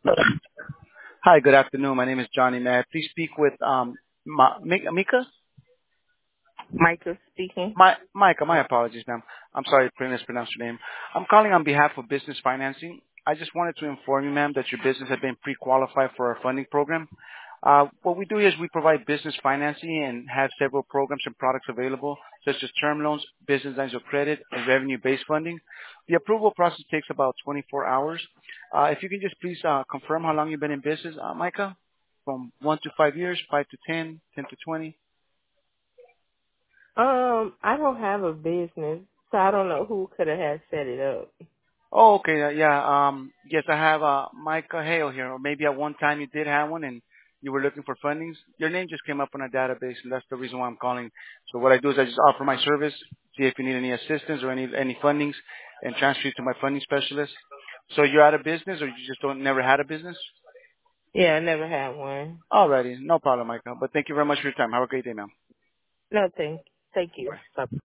Hi, good afternoon. My name is Johnny. May I please speak with Mika? Micah speaking. Micah, my apologies, ma'am. I'm sorry to mispronounce your name. I'm calling on behalf of business financing. I just wanted to inform you, ma'am, that your business has been pre-qualified for our funding program. What we do is we provide business financing and have several programs and products available, such as term loans, business lines of credit, and revenue-based funding. The approval process takes about 24 hours. If you can just please confirm how long you've been in business, Micah, from 1 to 5 years, 5 to 10, 10 to 20. I don't have a business, so I don't know who could have had set it up. Oh, okay. Yeah. Yes, I have Micah Hale here. Or maybe at one time you did have one and you were looking for fundings. Your name just came up on our database, and that's the reason why I'm calling. So what I do is I just offer my service, see if you need any assistance or any fundings, and transfer you to my funding specialist. So you're out of business, or you just don't never had a business? Yeah, I never had one. Alrighty, no problem, Micah. But thank you very much for your time. Have a great day, ma'am. No, thank you. Bye. Bye.